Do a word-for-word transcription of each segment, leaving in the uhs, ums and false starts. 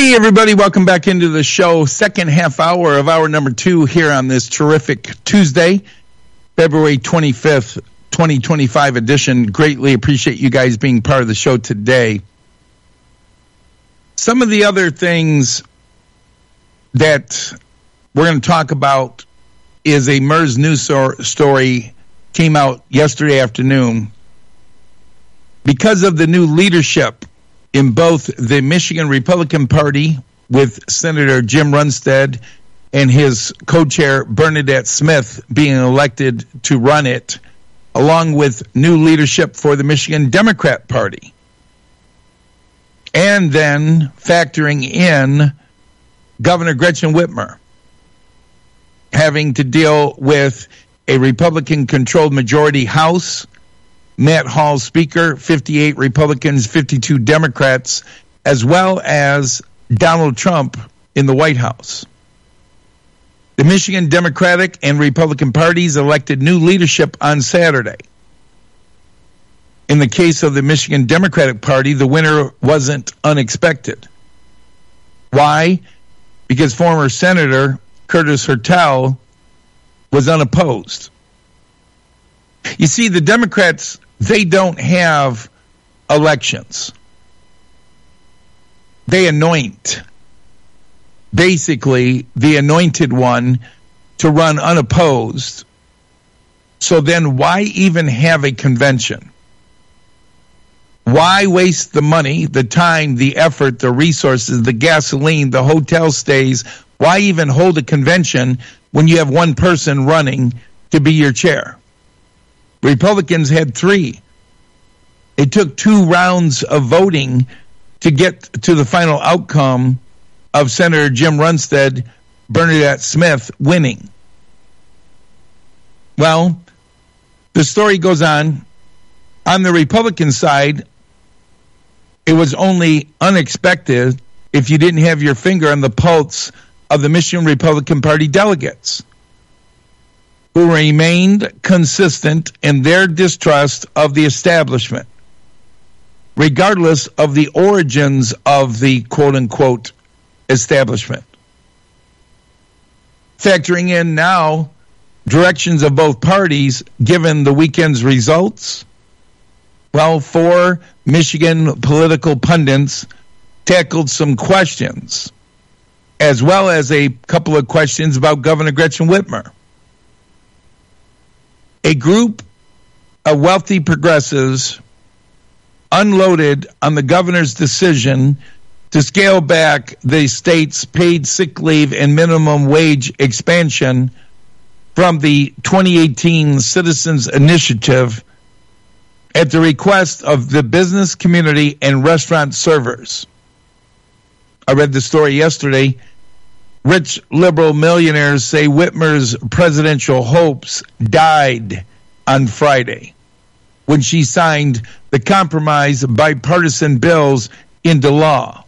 Hey, everybody. Welcome back into the show. Second half hour of hour number two here on this terrific Tuesday, February twenty-fifth, twenty twenty-five edition. Greatly appreciate you guys being part of the show today. Some of the other things that we're going to talk about is a MERS news story came out yesterday afternoon. Because of the new leadership in both the Michigan Republican Party with Senator Jim Runstad and his co-chair Bernadette Smith being elected to run it, along with new leadership for the Michigan Democrat Party. And then factoring in Governor Gretchen Whitmer having to deal with a Republican-controlled majority House, Matt Hall Speaker, fifty-eight Republicans, fifty-two Democrats, as well as Donald Trump in the White House. The Michigan Democratic and Republican parties elected new leadership on Saturday. In the case of the Michigan Democratic Party, the winner wasn't unexpected. Why? Because former Senator Curtis Hertel was unopposed. You see, the Democrats, they don't have elections. They anoint, basically, the anointed one to run unopposed. So then why even have a convention? Why waste the money, the time, the effort, the resources, the gasoline, the hotel stays? Why even hold a convention when you have one person running to be your chair? Republicans had three. It took two rounds of voting to get to the final outcome of Senator Jim Runstad, Bernadette Smith winning. Well, the story goes on. On the Republican side, it was only unexpected if you didn't have your finger on the pulse of the Michigan Republican Party delegates, who remained consistent in their distrust of the establishment, regardless of the origins of the quote-unquote establishment. Factoring in now directions of both parties, given the weekend's results, well, four Michigan political pundits tackled some questions, as well as a couple of questions about Governor Gretchen Whitmer. A group of wealthy progressives unloaded on the governor's decision to scale back the state's paid sick leave and minimum wage expansion from the twenty eighteen Citizens Initiative at the request of the business community and restaurant servers. I read the story yesterday. Rich liberal millionaires say Whitmer's presidential hopes died on Friday when she signed the compromise bipartisan bills into law.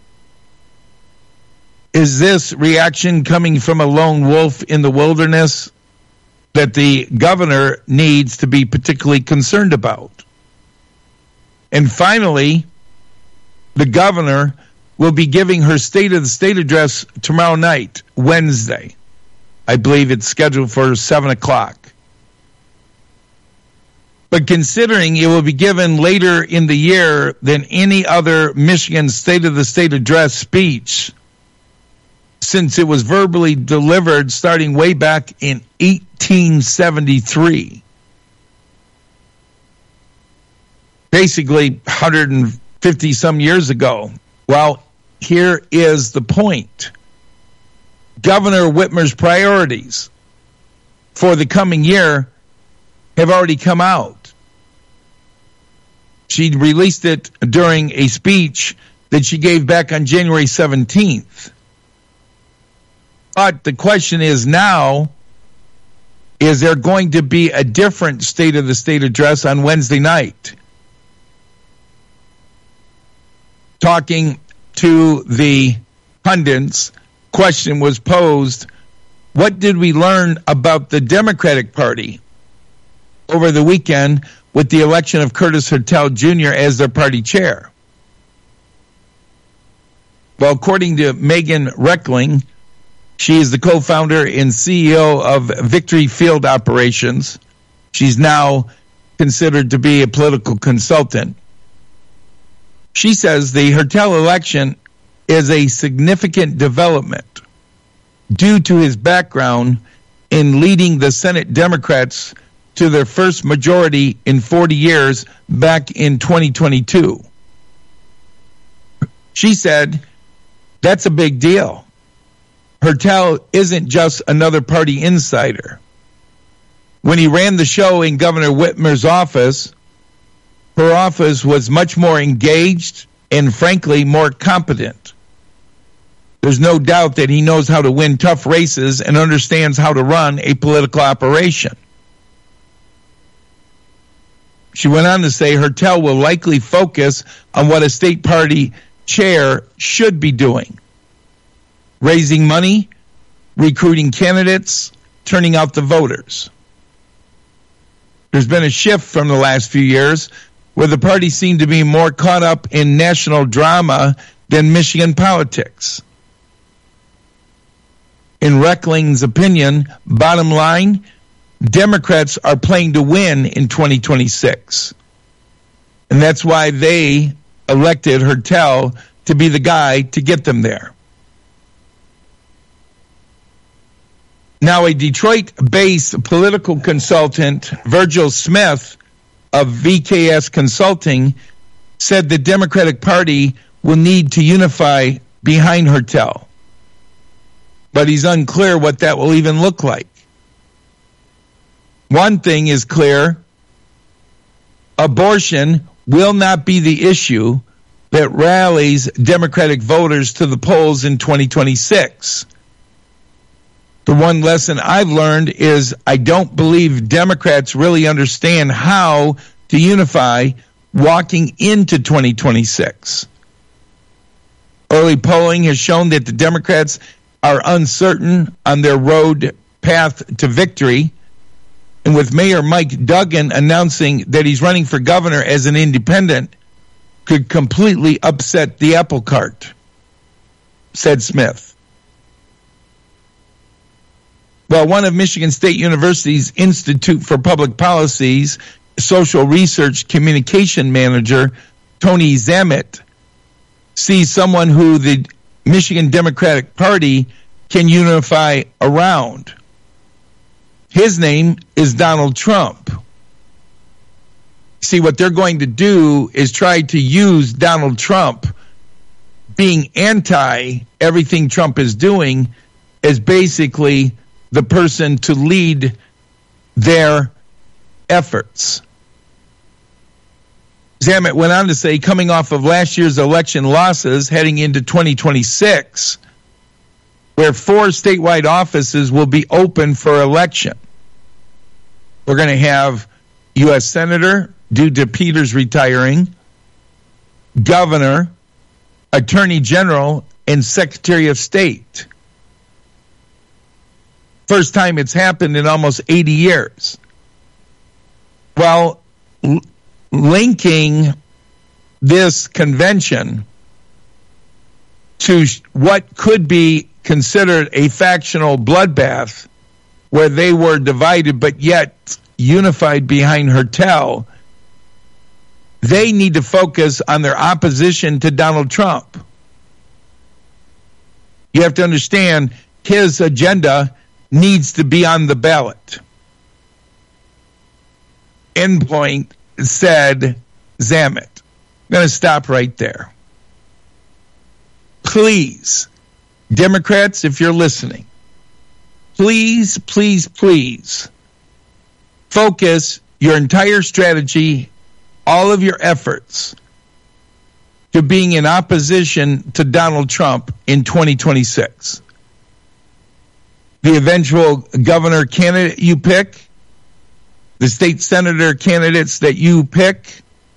Is this reaction coming from a lone wolf in the wilderness that the governor needs to be particularly concerned about? And finally, the governor will be giving her State of the State address tomorrow night, Wednesday. I believe it's scheduled for seven o'clock. But considering it will be given later in the year than any other Michigan State of the State address speech, since it was verbally delivered starting way back in eighteen seventy-three. Basically one hundred fifty some years ago. Well, here is the point. Governor Whitmer's priorities for the coming year have already come out. She released it during a speech that she gave back on January seventeenth. But the question is now, is there going to be a different State of the State address on Wednesday night? Talking to the pundits, question was posed, what did we learn about the Democratic Party over the weekend with the election of Curtis Hertel Junior as their party chair? Well, according to Megan Reckling, she is the co-founder and C E O of Victory Field Operations. She's now considered to be a political consultant. She says the Hertel election is a significant development due to his background in leading the Senate Democrats to their first majority in forty years back in twenty twenty-two. She said, that's a big deal. Hertel isn't just another party insider. When he ran the show in Governor Whitmer's office, her office was much more engaged and, frankly, more competent. There's no doubt that he knows how to win tough races and understands how to run a political operation. She went on to say Hertel will likely focus on what a state party chair should be doing: raising money, recruiting candidates, turning out the voters. There's been a shift from the last few years where the party seemed to be more caught up in national drama than Michigan politics. In Reckling's opinion, bottom line, Democrats are playing to win in twenty twenty-six. And that's why they elected Hertel to be the guy to get them there. Now, a Detroit-based political consultant, Virgil Smith of V K S Consulting, said the Democratic Party will need to unify behind Hertel. But he's unclear what that will even look like. One thing is clear: abortion will not be the issue that rallies Democratic voters to the polls in twenty twenty-six. The one lesson I've learned is I don't believe Democrats really understand how to unify walking into twenty twenty-six. Early polling has shown that the Democrats are uncertain on their road path to victory. And with Mayor Mike Duggan announcing that he's running for governor as an independent, could completely upset the apple cart, said Smith. Well, one of Michigan State University's Institute for Public Policy's social research communication manager, Tony Zammit, sees someone who the Michigan Democratic Party can unify around. His name is Donald Trump. See, what they're going to do is try to use Donald Trump being anti everything Trump is doing as basically the person to lead their efforts. Zammit went on to say, coming off of last year's election losses heading into twenty twenty-six, where four statewide offices will be open for election. We're going to have U S Senator, due to Peters retiring, Governor, Attorney General, and Secretary of State. First time it's happened in almost eighty years. Well, l- linking this convention to sh- what could be considered a factional bloodbath where they were divided but yet unified behind Hertel, they need to focus on their opposition to Donald Trump. You have to understand his agenda needs to be on the ballot. Endpoint, said Zammit. I'm going to stop right there. Please, Democrats, if you're listening, please, please, please focus your entire strategy, all of your efforts, to being in opposition to Donald Trump in twenty twenty-six. The eventual governor candidate you pick, the state senator candidates that you pick,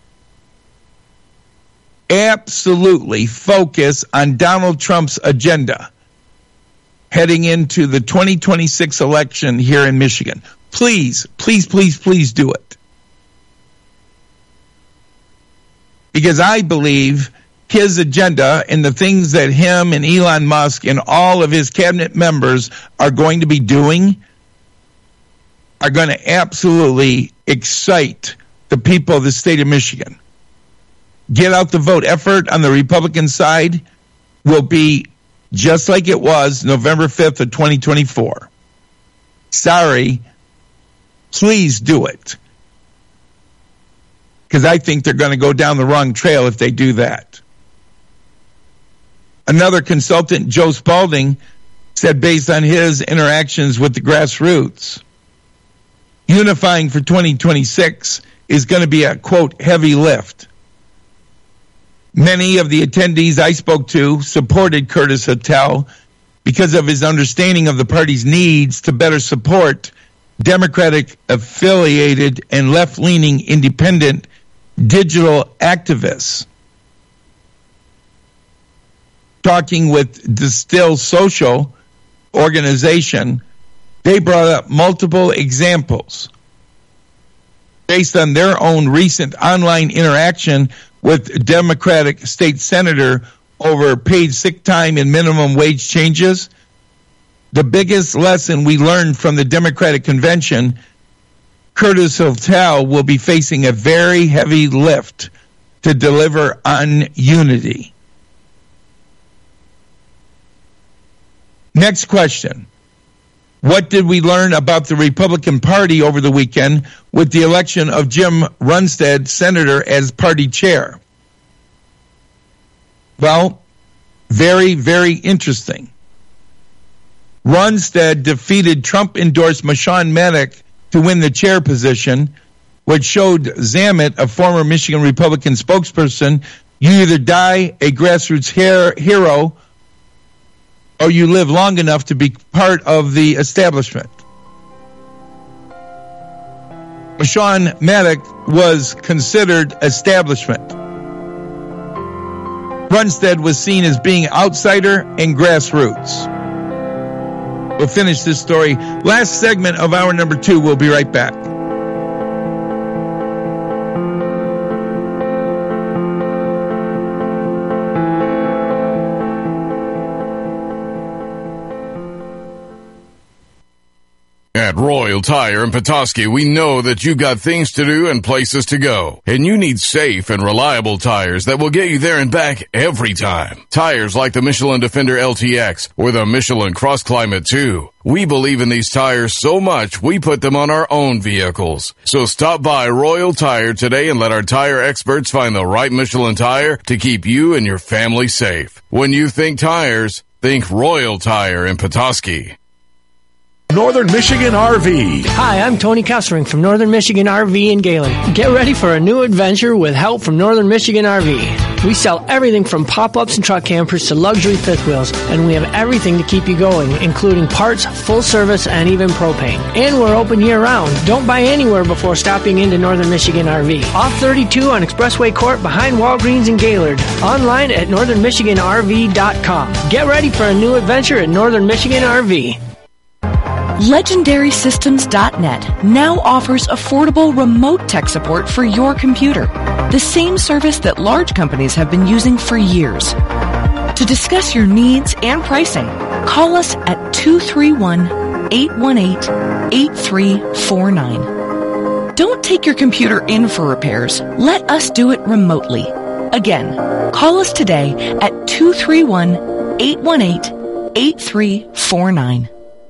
absolutely focus on Donald Trump's agenda heading into the twenty twenty-six election here in Michigan. Please, please, please, please do it. Because I believe his agenda and the things that him and Elon Musk and all of his cabinet members are going to be doing are going to absolutely excite the people of the state of Michigan. Get out the vote effort on the Republican side will be just like it was November fifth of twenty twenty-four. Sorry, please do it. Because I think they're going to go down the wrong trail if they do that. Another consultant, Joe Spalding, said based on his interactions with the grassroots, unifying for twenty twenty-six is going to be a, quote, heavy lift. Many of the attendees I spoke to supported Curtis Hotel because of his understanding of the party's needs to better support Democratic affiliated and left-leaning independent digital activists. Talking with Distill Social organization, they brought up multiple examples based on their own recent online interaction with Democratic state senator over paid sick time and minimum wage changes. The biggest lesson we learned from the Democratic convention, Curtis Hotel will be facing a very heavy lift to deliver on unity. Next question. What did we learn about the Republican Party over the weekend with the election of Jim Runstead, senator, as party chair? Well, very, very interesting. Runstead defeated Trump-endorsed Mashawn Maddock to win the chair position, which showed Zammit, a former Michigan Republican spokesperson, you either die a grassroots hero or you live long enough to be part of the establishment. Mashawn Maddock was considered establishment. Runstead was seen as being outsider and grassroots. We'll finish this story. Last segment of hour number two. We'll be right back. At Royal Tire in Petoskey, we know that you got things to do and places to go, and you need safe and reliable tires that will get you there and back every time. Tires like the Michelin Defender L T X or the Michelin Cross Climate two. We believe in these tires so much, we put them on our own vehicles. So stop by Royal Tire today and let our tire experts find the right Michelin tire to keep you and your family safe. When you think tires, think Royal Tire in Petoskey. Northern Michigan R V. Hi, I'm Tony Kessering from Northern Michigan R V in Galen. Get ready for a new adventure with help from Northern Michigan R V. We sell everything from pop-ups and truck campers to luxury fifth wheels, and we have everything to keep you going, including parts, full service, and even propane. And we're open year-round. Don't buy anywhere before stopping into Northern Michigan R V. Off thirty-two on Expressway Court behind Walgreens in Gaylord. Online at northern michigan r v dot com. Get ready for a new adventure at Northern Michigan R V. Legendary Systems dot net now offers affordable remote tech support for your computer, the same service that large companies have been using for years. To discuss your needs and pricing, call us at two three one, eight one eight, eight three four nine. Don't take your computer in for repairs. Let us do it remotely. Again, call us today at two three one, eight one eight, eight three four nine.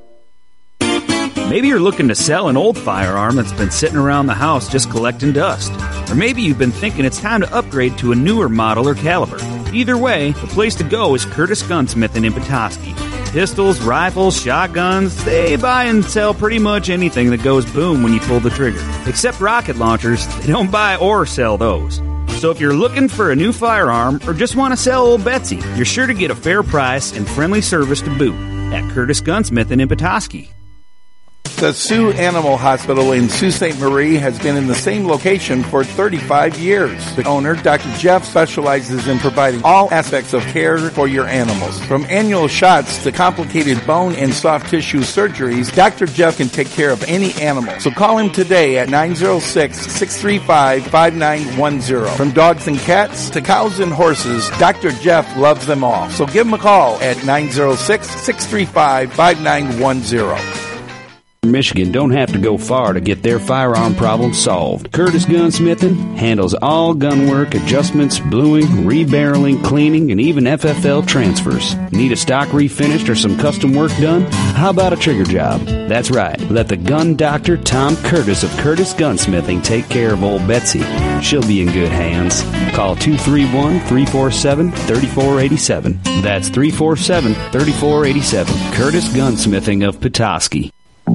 Maybe you're looking to sell an old firearm that's been sitting around the house just collecting dust. Or maybe you've been thinking it's time to upgrade to a newer model or caliber. Either way, the place to go is Curtis Gunsmith in Petoskey. Pistols, rifles, shotguns, they buy and sell pretty much anything that goes boom when you pull the trigger. Except rocket launchers, they don't buy or sell those. So if you're looking for a new firearm or just want to sell old Betsy, you're sure to get a fair price and friendly service to boot at Curtis Gunsmith in Petoskey. The Sioux Animal Hospital in Sault Ste. Marie has been in the same location for thirty-five years. The owner, Doctor Jeff, specializes in providing all aspects of care for your animals. From annual shots to complicated bone and soft tissue surgeries, Doctor Jeff can take care of any animal. So call him today at nine oh six, six three five, five nine one oh. From dogs and cats to cows and horses, Doctor Jeff loves them all. So give him a call at nine oh six, six three five, five nine one oh. Michigan don't have to go far to get their firearm problem solved. Curtis Gunsmithing handles all gun work, adjustments, bluing, rebarreling, cleaning, and even F F L transfers. Need a stock refinished or some custom work done? How about a trigger job? That's right. Let the gun doctor, Tom Curtis of Curtis Gunsmithing, take care of old Betsy. She'll be in good hands. Call two three one, three four seven, three four eight seven. That's three four seven, three four eight seven. Curtis Gunsmithing of Petoskey.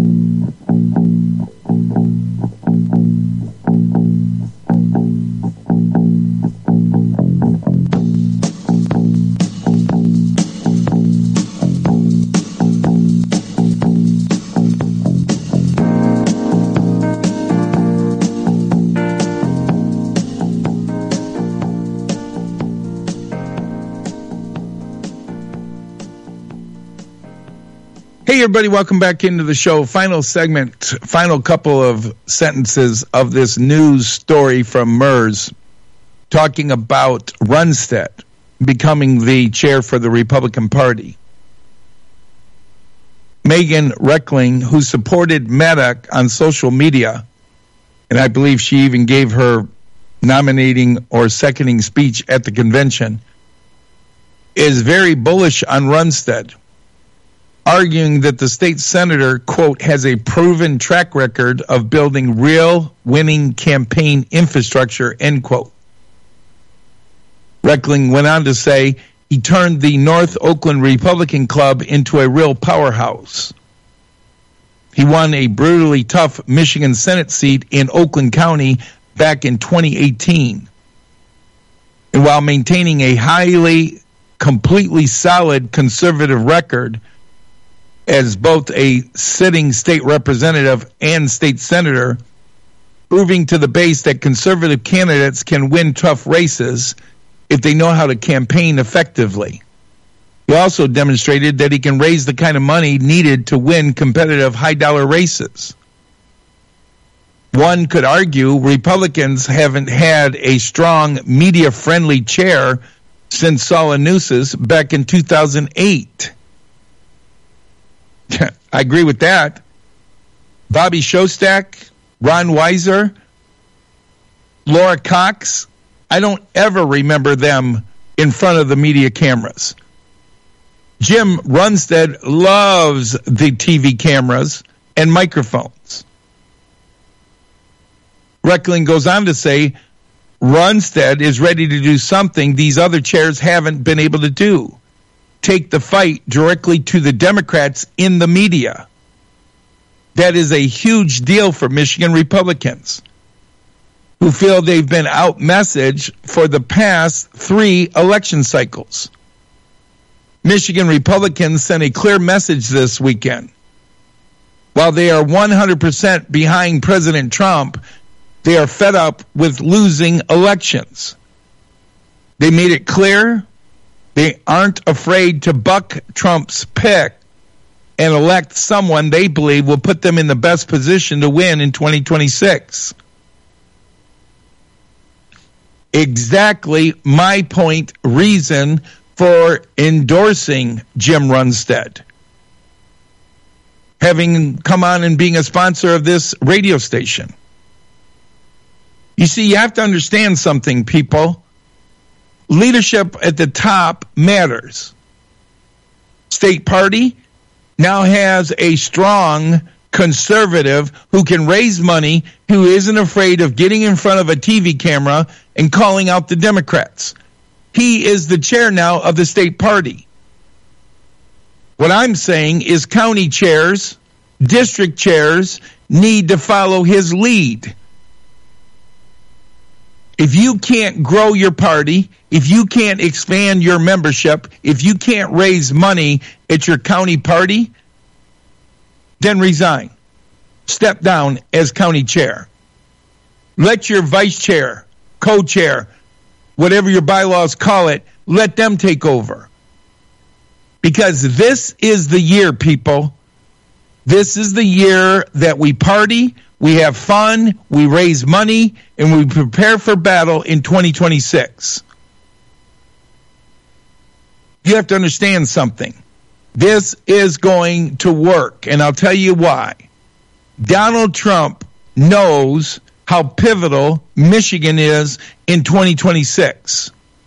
Hey, everybody, welcome back into the show. Final segment, final couple of sentences of this news story from M E R S talking about Runstead becoming the chair for the Republican Party. Megan Reckling, who supported Maddock on social media, and I believe she even gave her nominating or seconding speech at the convention, is very bullish on Runstead, arguing that the state senator, quote, has a proven track record of building real winning campaign infrastructure, end quote. Reckling went on to say he turned the North Oakland Republican Club into a real powerhouse. He won a brutally tough Michigan Senate seat in Oakland County back in twenty eighteen. And while maintaining a highly, completely solid conservative record, as both a sitting state representative and state senator, proving to the base that conservative candidates can win tough races if they know how to campaign effectively. He also demonstrated that he can raise the kind of money needed to win competitive high-dollar races. One could argue Republicans haven't had a strong media-friendly chair since Saul Anusas back in two thousand eight. I agree with that. Bobby Shostak, Ron Weiser, Laura Cox, I don't ever remember them in front of the media cameras. Jim Runstead loves the T V cameras and microphones. Reckling goes on to say, Runstead is ready to do something these other chairs haven't been able to do. Take the fight directly to the Democrats in the media. That is a huge deal for Michigan Republicans, who feel they've been out-messaged for the past three election cycles. Michigan Republicans sent a clear message this weekend. While they are one hundred percent behind President Trump, they are fed up with losing elections. They made it clear they aren't afraid to buck Trump's pick and elect someone they believe will put them in the best position to win in twenty twenty-six. Exactly my point, reason for endorsing Jim Runstead, having come on and being a sponsor of this radio station. You see, you have to understand something, people. Leadership at the top matters. State party now has a strong conservative who can raise money, who isn't afraid of getting in front of a T V camera and calling out the Democrats. He is the chair now of the state party. What I'm saying is county chairs, district chairs need to follow his lead. If you can't grow your party, if you can't expand your membership, if you can't raise money at your county party, then resign. step down as county chair. Let your vice chair, co-chair, whatever your bylaws call it, let them take over. Because this is the year, people. This is the year that we party, we have fun, we raise money, and we prepare for battle in twenty twenty-six. You have to understand something. This is going to work, and I'll tell you why. Donald Trump knows how pivotal Michigan is in twenty twenty-six.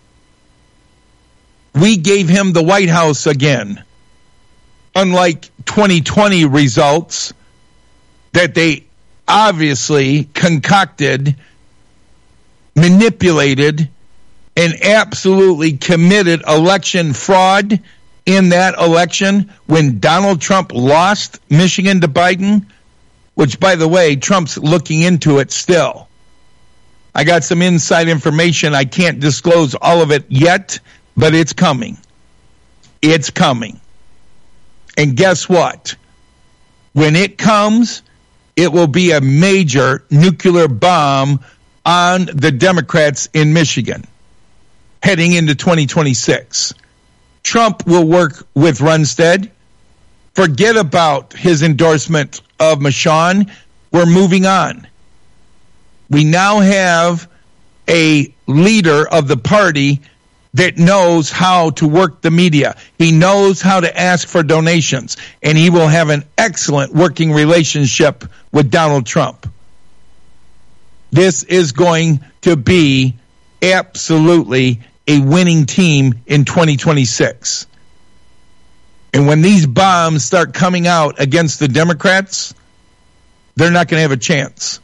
We gave him the White House again. Unlike twenty twenty results that they obviously concocted, manipulated, and absolutely committed election fraud in that election when Donald Trump lost Michigan to Biden, which, by the way, Trump's looking into it still. I got some inside information. I can't disclose all of it yet, but it's coming. It's coming. And guess what? When it comes, it will be a major nuclear bomb on the Democrats in Michigan heading into twenty twenty-six. Trump will work with Runstead. Forget about his endorsement of Michon. We're moving on. We now have a leader of the party that knows how to work the media. He knows how to ask for donations, and he will have an excellent working relationship with Donald Trump. This is going to be absolutely a winning team in twenty twenty-six. And when these bombs start coming out against the Democrats, they're not going to have a chance.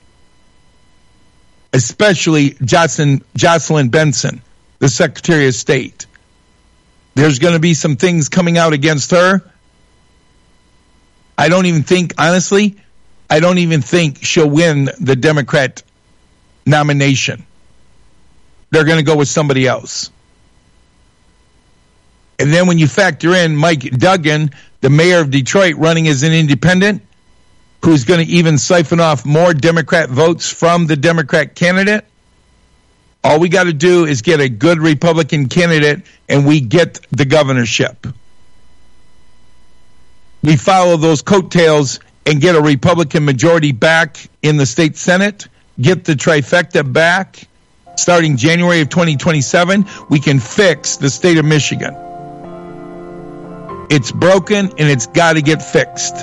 Especially Jocelyn, Jocelyn Benson, the Secretary of State. There's going to be some things coming out against her. I don't even think, honestly, I don't even think she'll win the Democrat nomination. They're going to go with somebody else. And then when you factor in Mike Duggan, the mayor of Detroit, running as an independent, who's going to even siphon off more Democrat votes from the Democrat candidate, all we got to do is get a good Republican candidate, and we get the governorship. We follow those coattails and get a Republican majority back in the state Senate, get the trifecta back. Starting January of twenty twenty-seven, we can fix the state of Michigan. It's broken, and it's got to get fixed.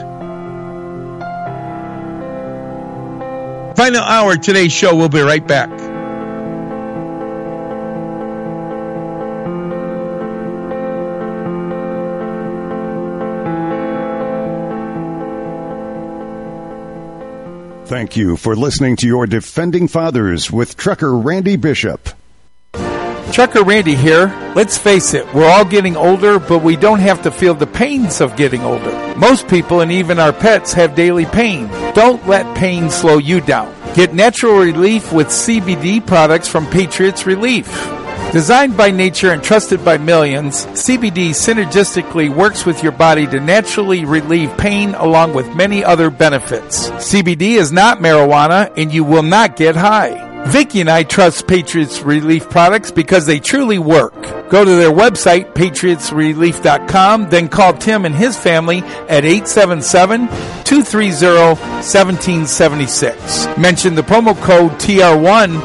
Final hour of today's show. We'll be right back. Thank you for listening to your Defending Fathers with Trucker Randy Bishop. Trucker Randy here. Let's face it, we're all getting older, but we don't have to feel the pains of getting older. Most people and even our pets have daily pain. Don't let pain slow you down. Get natural relief with C B D products from Patriots Relief. Designed by nature and trusted by millions, C B D synergistically works with your body to naturally relieve pain along with many other benefits. C B D is not marijuana, and you will not get high. Vicky and I trust Patriots Relief products because they truly work. Go to their website, patriots relief dot com, then call Tim and his family at eight seven seven, two three zero, one seven seven six. Mention the promo code T R one